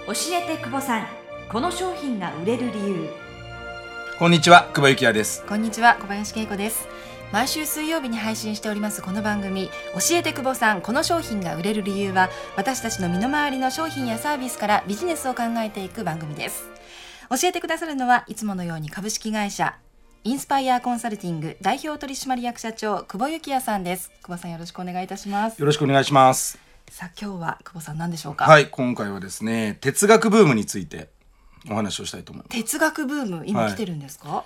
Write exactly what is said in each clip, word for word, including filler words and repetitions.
教えて久保さん、この商品が売れる理由。 こんにちは、久保幸也です。 こんにちは、小林恵子です。毎週水曜日に配信しておりますこの番組、教えて久保さん、この商品が売れる理由は、私たちの身の回りの商品やサービスからビジネスを考えていく番組です。教えてくださるのは、いつものように株式会社インスパイアーコンサルティング代表取締役社長、久保幸也さんです。久保さん、よろしくお願いいたします。 よろしくお願いします。 さあ、今日は久保さん、何でしょうか。 はい、今回はですね、哲学ブームについてお話をしたいと思います。 哲学ブーム、今来てるんですか？はい、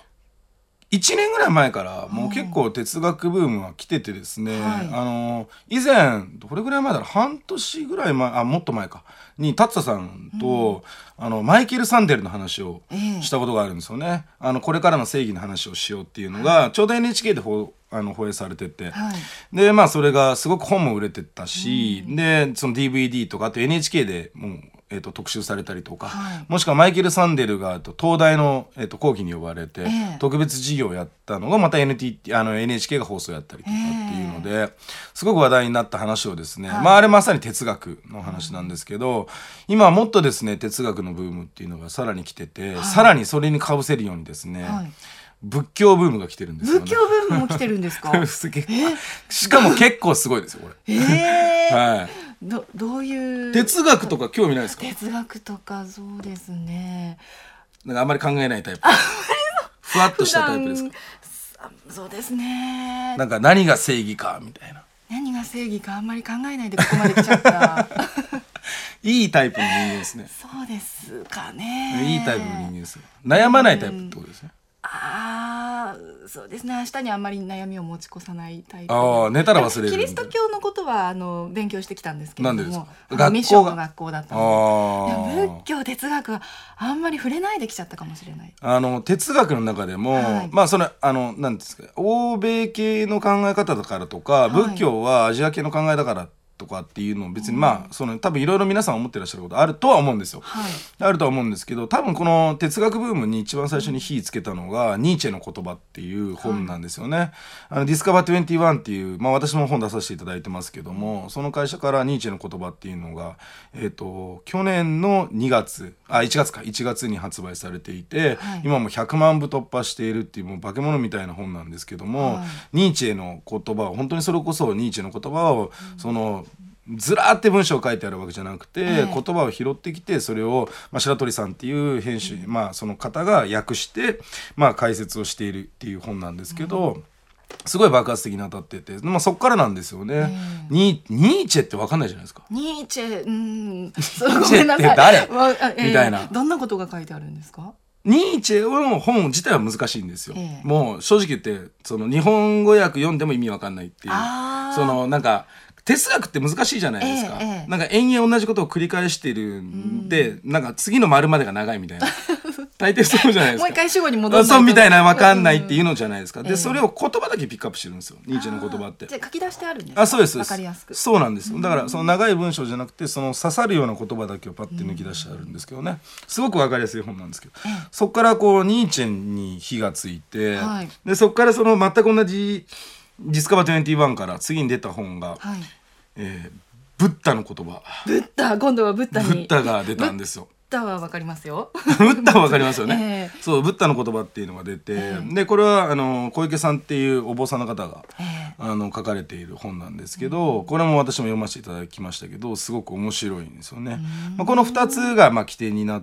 いちねんぐらい前からもう結構哲学ブームは来ててですね、 はい、 あの以前どれぐらい前だろう、半年ぐらい前、あもっと前かに達田さんと、うん、あのマイケル・サンデルの話をしたことがあるんですよね、えー、あのこれからの正義の話をしようっていうのが、はい、ちょうど エヌエイチケー で放あの放映されてて、はい、でまあそれがすごく本も売れてたし、うん、でその ディーブイディー とかあと エヌエイチケー でもうえー、と特集されたりとか、はい、もしくはマイケル・サンデルがと東大の、えー、と講義に呼ばれて、えー、特別授業をやったのがまた エヌティー あの エヌエイチケー が放送やったりとかっていうので、えー、すごく話題になった話をですね、はい、まああれまさに哲学の話なんですけど、うん、今はもっとですね哲学のブームっていうのがさらに来てて、はい、さらにそれにかぶせるようにですね、はい、仏教ブームが来てるんですよね。 仏教ブームも来てるんですか？ しかも結構すごいですよこれ。 えー、 はい。 ど, どういう哲学とか興味ないですか？ 哲学とか、そうですね、 なんかあんまり考えないタイプ。ふわっとしたタイプですか？ そうですね。 なんか何が正義かみたいな、 何が正義かあんまり考えないでここまで来ちゃったいいタイプの人間ですね。 そうですかね。 いいタイプの人間です。悩まないタイプってことですね。 ああ、そうですね。明日にあんまり悩みを持ち越さないタイプ。 ああ、寝たら忘れる。 キリスト教のことはあの勉強してきたんですけれども、 なんでですか？ 学校ミッションの学校だったので、 あ仏教哲学はあんまり触れないできちゃったかもしれない。 あの哲学の中でも、はい、まあそれあのなんですか、欧米系の考え方だからとか、はい、仏教はアジア系の考えだからとかっていうのを別に、まあその多分いろいろ皆さん思ってらっしゃることあるとは思うんですよ、はい、あるとは思うんですけど、多分この哲学ブームに一番最初に火つけたのがニーチェの言葉っていう本なんですよね、はい、あのディスカバーにじゅういちっていう、まあ、私も本出させていただいてますけども、その会社からニーチェの言葉っていうのが、えーと、去年のにがつあいちがつかいちがつに発売されていて、はい、今もひゃくまんぶ突破しているっていうもう化け物みたいな本なんですけども、はい、ニーチェの言葉を本当にそれこそニーチェの言葉を、うん、そのずらーって文章を書いてあるわけじゃなくて、えー、言葉を拾ってきてそれを、まあ、白鳥さんっていう編集、うん、まあその方が訳して、まあ、解説をしているっていう本なんですけど、うん、すごい爆発的に当たってて、まあ、そっからなんですよね、えー、ニ, ニーチェって分かんないじゃないですか。 ニーチェ、うん、 ニーチェって誰、えー、みたいな。 どんなことが書いてあるんですか？ ニーチェの本自体は難しいんですよ、えー、もう正直言ってその日本語訳読んでも意味わかんないっていう、そのなんか哲学って難しいじゃないですか、ええ、なんか延々同じことを繰り返しているんで、うん、なんか次の丸までが長いみたいな大抵そうじゃないですか。 もう一回主語に戻らないとそうみたいな分かんないっていうのじゃないですか、うん、でそれを言葉だけピックアップしてるんですよ、ニーチェの言葉って。 じゃあ書き出してあるんですか？ あ、そうです、 分かりやすく。 そうなんですよ。だからその長い文章じゃなくてその刺さるような言葉だけをパッて抜き出してあるんですけどね、すごく分かりやすい本なんですけど、うん、そこからこうニーチェに火がついて、はい、でそこからその全く同じディスカバーにじゅういちから次に出た本が、はい、えー、ブッダの言葉。 ブッダ、今度はブッダにブッダが出たんですよ。 ブッダはわかりますよ。 ブッダはわかりますよね、えー、そうブッダの言葉っていうのが出て、えー、でこれはあの小池さんっていうお坊さんの方が、えー、あの書かれている本なんですけど、これも私も読ませていただきましたけど、すごく面白いんですよね。まあ、このふたつがまあ起点になって、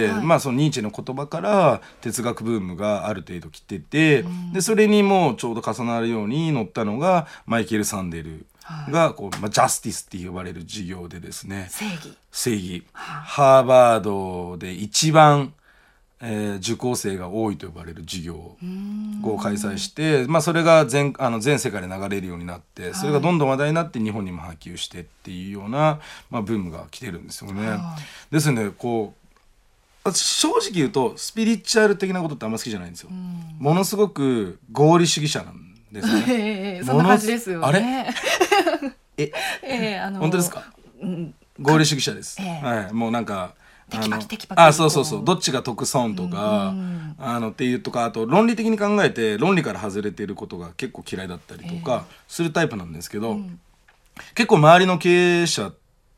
はい、まあ、そのニーチェの言葉から哲学ブームがある程度来てて、でそれにもうちょうど重なるように載ったのがマイケル・サンデルがこう、まあ、ジャスティスって呼ばれる授業でですね、 正義正義、はあ、ハーバードで一番、えー、受講生が多いと呼ばれる授業を開催して、まあ、それが 全, あの全世界で流れるようになって、それがどんどん話題になって日本にも波及してっていうような、まあ、ブームが来てるんですよね、はあ、ですのでこう正直言うとスピリチュアル的なことってあんま好きじゃないんですよ。ものすごく合理主義者なんですね、 えー、そんな感じですよね。 あれえ、 えー、あの本当ですか？ うん、 合理主義者です、 えーはい、もうなんかテキパキテキパキ、 あそうそうそう、どっちが得損とか、 うんうん、 あのっていうとか、あと論理的に考えて論理から外れていることが結構嫌いだったりとかするタイプなんですけど、えーうん、結構周りの経営者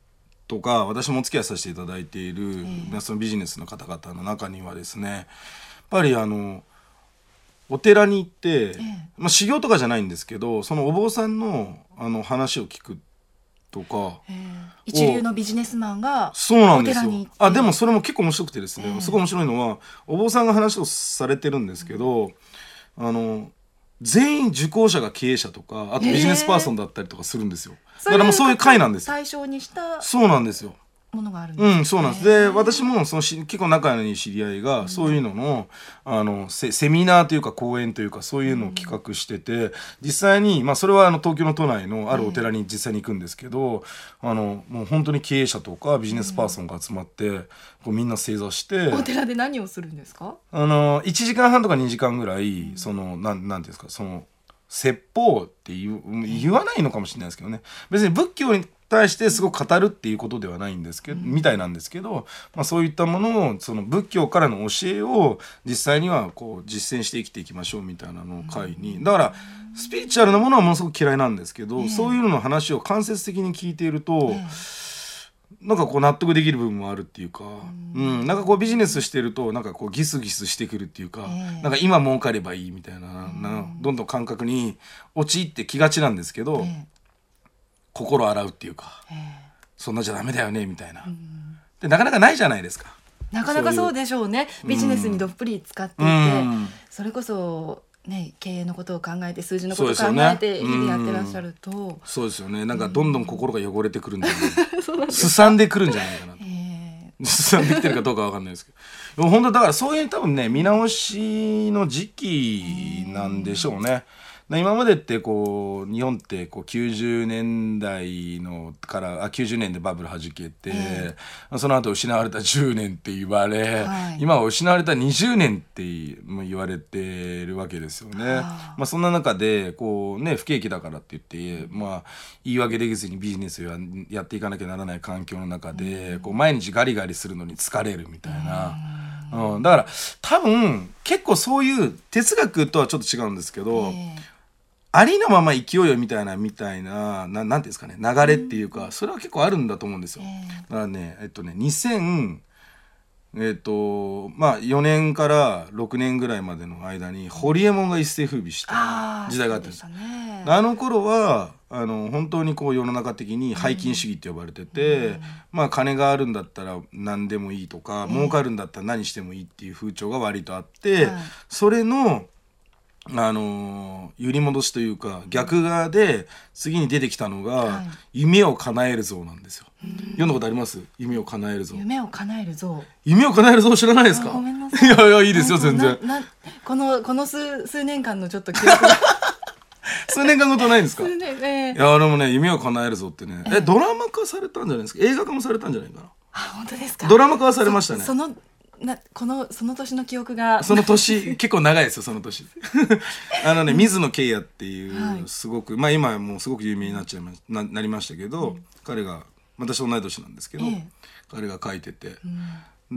とか私もお付き合いさせていただいている、 えー、 そのビジネスの方々の中にはですね、やっぱりあのお寺に行って、えーまあ、修行とかじゃないんですけど、そのお坊さんの、あの話を聞くとか、 えー、一流のビジネスマンがそうなんですよ。 お寺に行って、 あでもそれも結構面白くてですね、 えー、 すごい面白いのはお坊さんが話をされてるんですけど、うん、あの全員受講者が経営者とか、あとビジネスパーソンだったりとかするんですよ、えー、だからもうそういう会なんですよ。 対象にしたそうなんですよ。 ものがあるんですね。 うん、そうなんです。で、私もそのし結構仲のいい知り合いがそういうのの、うん、あの セ, セミナーというか講演というかそういうのを企画してて、うん、実際に、まあ、それはあの東京の都内のあるお寺に実際に行くんですけど、うん、あのもう本当に経営者とかビジネスパーソンが集まって、うん、こうみんな正座して、 お寺で何をするんですか？あのいちじかんはんとかにじかんぐらい、うん、そのなんなんていうんですか、その説法って言う言わないのかもしれないですけどね、別に仏教に対してすごく語るっていうことではないんですけど、うん、みたいなんですけど、まあ、そういったものをその仏教からの教えを実際にはこう実践して生きていきましょうみたいなのを会に、だからスピリチュアルなものはものすごく嫌いなんですけど、えー、そういうのの話を間接的に聞いていると、えー、なんかこう納得できる部分もあるっていうか、うん、うん、なんかこうビジネスしてるとなんかこうギスギスしてくるっていうか、えー、なんか今儲かればいいみたいな、うん、などんどん感覚に陥ってきがちなんですけど、えー心洗うっていうか、そんなじゃダメだよねみたいな、うん、でなかなかないじゃないですか。 なかなかそうでしょうね。ビジネスにどっぷり使っていて、うん、それこそ、ね、経営のことを考えて数字のことを考えて日々やってらっしゃると、 そうですよね。なんかどんどん心が汚れてくるんじゃないすさんでくるんじゃないかなと、えー、すさんできてるかどうかわかんないですけど、でも本当だからそういう多分ね見直しの時期なんでしょうね。今までってこう日本ってこうきゅうじゅうねんだいのからあきゅうじゅうねんでバブルはじけて、えー、その後失われたじゅうねんって言われ、はい、今は失われたにじゅうねんって言われてるわけですよね。まあ、そんな中でこう、ね、不景気だからって言って、まあ、言い訳できずにビジネスを や, やっていかなきゃならない環境の中で、うん、こう毎日ガリガリするのに疲れるみたいな、うんうん、だから多分結構そういう哲学とはちょっと違うんですけど、えーありのまま生きようよみたいなみたいな な, なんていうんですかね、流れっていうか、それは結構あるんだと思うんですよ。だからねえっとねにせんえっとまあよねんからろくねんぐらいまでの間にホリエモンが一世風靡した時代があったんです。 あ, ね、あの頃はあの本当にこう世の中的に拝金主義って呼ばれてて、うん、まあ金があるんだったら何でもいいとか、うん、儲かるんだったら何してもいいっていう風潮が割とあって、うん、それのあのー、揺り戻しというか逆側で次に出てきたのが、はい、夢を叶える像なんですよ。読んだことあります？夢を叶える像。 夢を叶える像。 夢を叶える像知らないですか？ ごめんなさい。 いやいやいいですよ全然。 ななこのこの 数, 数年間のちょっと記憶が数年間ごとないんですか？ 数年、えー、 いやでもね夢を叶える像ってね、えー、えドラマ化されたんじゃないですか？映画化もされたんじゃないかな。 あ本当ですか？ ドラマ化はされましたね。 そ, そのなこのその年の記憶がその年結構長いですよその年あのね水野慶也っていう、はい、すごくまあ今はもうすごく有名になっちゃいま な, なりましたけど、うん、彼が私と同い年なんですけど、ええ、彼が書いてて、うん、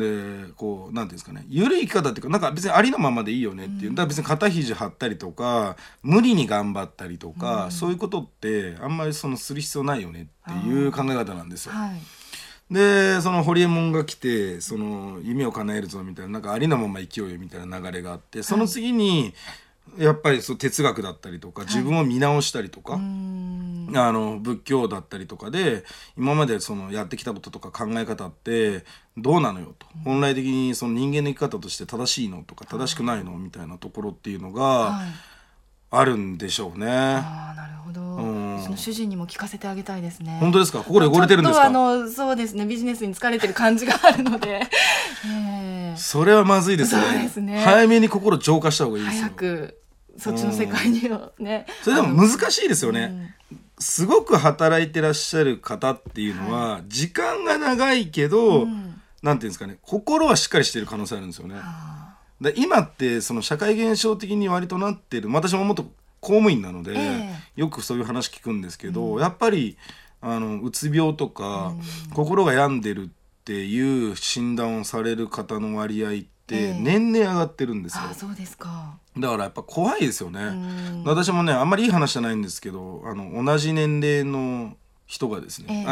でこうなんていうんですかね、緩い生き方っていうかなんか別にありのままでいいよねっていう、うん、だから別に肩肘張ったりとか無理に頑張ったりとか、うん、そういうことってあんまりそのする必要ないよねっていう考え方なんですよ。でそのホリエモンが来てその夢を叶えるぞみたいな、なんかありのまま生きようよみたいな流れがあって、その次にやっぱりそう哲学だったりとか自分を見直したりとか、はい、あの仏教だったりとかで今までそのやってきたこととか考え方ってどうなのよと、うん、本来的にその人間の生き方として正しいのとか正しくないのみたいなところっていうのが、はいあるんでしょうね。 あなるほど、うん、その主人にも聞かせてあげたいですね。 本当ですか？心汚れてるんですか？ ちょっとあのそうですね、ビジネスに疲れてる感じがあるので、 えー、それはまずいですね。 そうですね、 早めに心浄化した方がいいですよ。 早くそっちの世界にはね、 うん、それでも難しいですよね、うん、すごく働いてらっしゃる方っていうのは、はい、時間が長いけど、うん、なんていうんですかね、心はしっかりしてる可能性あるんですよね。で今ってその社会現象的に割となってる、私も元公務員なので、えー、よくそういう話聞くんですけど、うん、やっぱりあのうつ病とか、うん、心が病んでるっていう診断をされる方の割合って年々上がってるんですよ、 えー、あそうですか。 だからやっぱ怖いですよね、うん、私もねあんまりいい話じゃないんですけど、あの同じ年齢の人がですね、えー、あの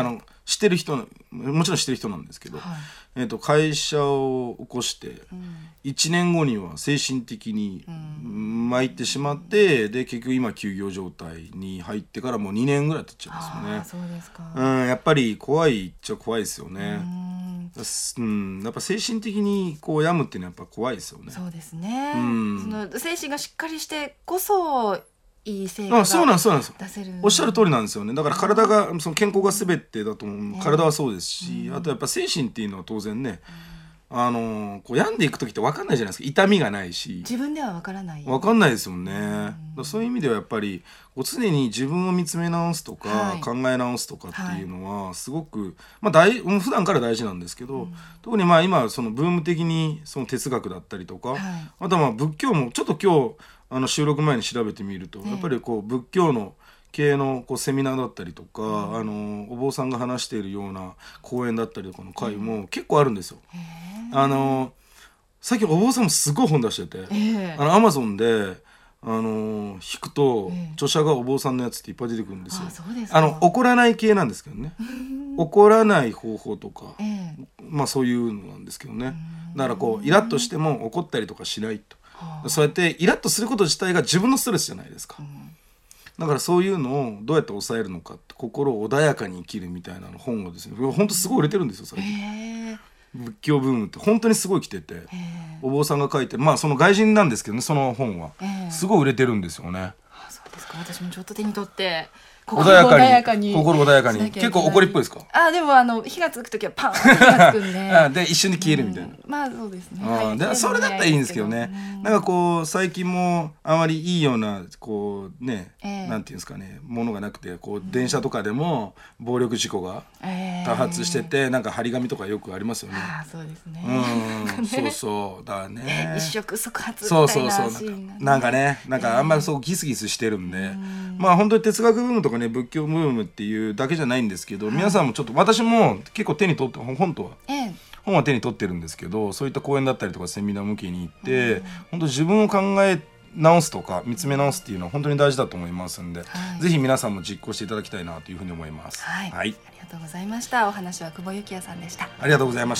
してる人もちろんしてる人なんですけど、はい、えー、と会社を起こしていちねんごには精神的に参ってしまって、うん、で結局今休業状態に入ってからもうにねんぐらい経っちゃいますよね。 あ、そうですか。 うん、やっぱり怖いっちゃ怖いですよね。うん、やっぱ精神的にこう病むっていうのはやっぱ怖いですよね。 そうですね、 うん、 その精神がしっかりしてこそいい成果が出せる。 あ、そうなんです、そうなんですよ。おっしゃる通りなんですよね。だから体が、その健康が全てだと思う。体はそうですし、うん、あとやっぱ精神っていうのは当然ね、うん、あのこう病んでいく時って分かんないじゃないですか。痛みがないし自分では分からない分かんないですもんね、うん、だそういう意味ではやっぱりこう常に自分を見つめ直すとか、はい、考え直すとかっていうのはすごく、まあ、大普段から大事なんですけど、うん、特にまあ今そのブーム的にその哲学だったりとか、はい、あとはまあ仏教もちょっと今日あの収録前に調べてみると、やっぱりこう仏教の系のこうセミナーだったりとか、うん、あのお坊さんが話しているような講演だったりとかの会も結構あるんですよ。あの最近お坊さんもすごい本出してて、あのアマゾンであの引くと、著者がお坊さんのやつっていっぱい出てくるんですよ。あ、そうですか。あの怒らない系なんですけどね怒らない方法とか、えー、まあそういうのなんですけどね。だからこうイラッとしても怒ったりとかしないと、そうやってイラッとすること自体が自分のストレスじゃないですか、うん、だからそういうのをどうやって抑えるのかって、心を穏やかに生きるみたいなの本をですね、本当すごい売れてるんですよ最近。へー、仏教ブームって本当にすごい来てて、お坊さんが書いて、まあその外人なんですけどね、その本はすごい売れてるんですよね。 あ、そうですか。私もちょっと手に取って穏やかに、穏やかに心穏やかに。結構怒りっぽいですか？ あ、でもあの火がつくときはパンって火がつくんであ、で一瞬で消えるみたいな、うん、 まあそうですね、 あ、でそれだったらいいんですけどね、うん、なんかこう最近もあまりいいようなこうね、えー、なんていうんですかね、ものがなくて、こう電車とかでも暴力事故が多発してて、えー、なんか張り紙とかよくありますよね。 あ、そうですね、 うん、そうそうだからね、 一触即発みたいなシーンが、ね、 そうそうそう、なんかね、なんかあんまりそうギスギスしてるんで、えー、まあ本当に哲学ブームとかね、仏教ブームっていうだけじゃないんですけど、はい、皆さんもちょっと、私も結構手に取って本とは、ええ、本は手に取ってるんですけど、そういった講演だったりとかセミナー向けに行って、うん、本当自分を考え直すとか見つめ直すっていうのは本当に大事だと思いますんで、はい、ぜひ皆さんも実行していただきたいなというふうに思います。 はい、はい、ありがとうございました。お話は久保幸也さんでした。 ありがとうございました。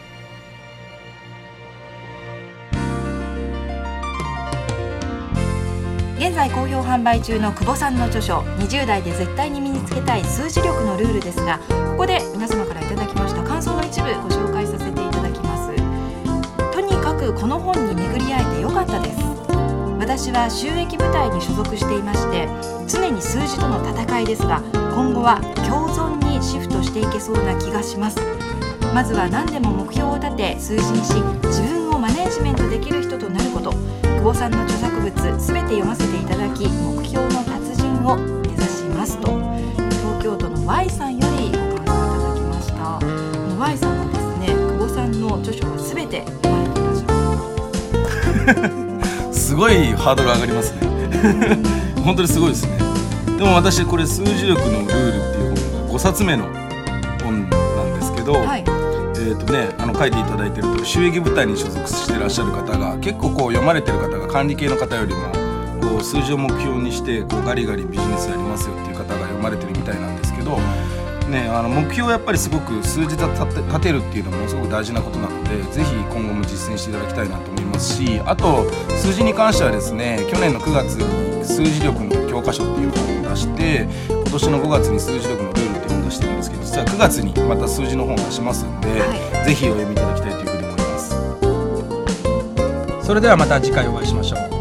現在好評販売中の久保さんの著書、にじゅう代で絶対に身につけたい数字力のルールですが、ここで皆様からいただきました感想の一部ご紹介させていただきます。とにかくこの本に巡り会えてよかったです。私は収益部隊に所属していまして、常に数字との戦いですが、今後は共存にシフトしていけそうな気がします。まずは何でも目標を立て数字にし、自分をマネージメントできる人となること。久保さんの著作物すべて読ませていただき、目標の達人を目指しますと、東京都の Y さんよりご感想いただきました。この Y さんはですね、久保さんの著書はすべて読まれていらっしゃるそうです。 すごいハードル上がりますね本当にすごいですね。でも私これ数字力のルールっていう本がごさつめの本なんですけど、はい、えーとね、あの書いていただいていると、収益部隊に所属していらっしゃる方が結構こう読まれてる方が管理系の方よりもこう数字を目標にしてこうガリガリビジネスやりますよっていう方が読まれてるみたいなんですけど、ね、あの目標をやっぱりすごく数字で立てるっていうのもすごく大事なことなので、ぜひ今後も実践していただきたいなと思いますし、あと数字に関してはですね、去年のくがつに数字力の教科書っていう本を出して、今年のごがつに数字力のルールっていう本を出してるんですけど、実はくがつにまた数字の本を出しますんで、はい、ぜひお読みいただきたいというふうに思います。 それではまた次回お会いしましょう。